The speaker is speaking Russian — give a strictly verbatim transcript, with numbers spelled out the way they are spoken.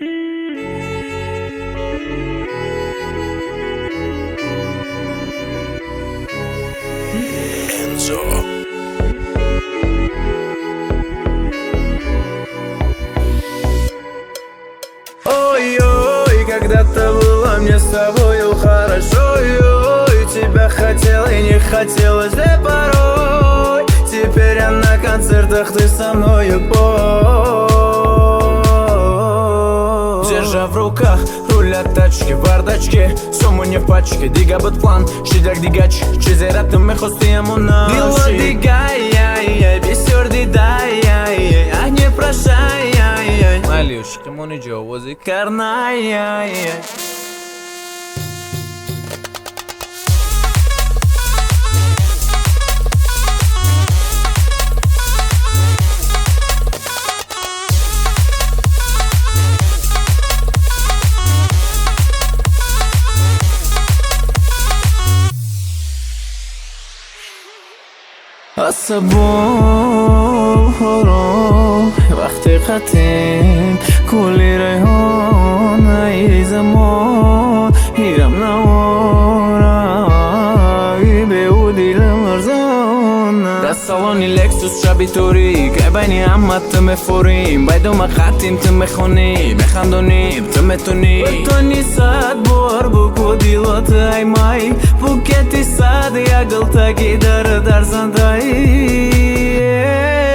Ой-ой, когда-то было мне с тобою хорошо, ой, тебя хотел и не хотелось, да порой. Теперь я на концертах, ты со мною пой. Держа в руках руль от тачки, бардачки, сумму не в пачке, дига бud план, shidak digaç, çizeratım ve hostiyemu naši. Bilo digaj, бисёрди дай, а не прошай. Малюш, кому не джо, вози карнай. عصبان حرام وقتی قطیم کلی ریحان ای زمان هیرم نوارای به او دیلم ارزان در سالانی لکسوس شبی توری که بینی همت تو مفوریم بایدوم خطیم تو مخونی بخندونیم تو متونی بتونی صد بار بگو دیلات ای مای بوکتی صد یگل تاکی در در زندایی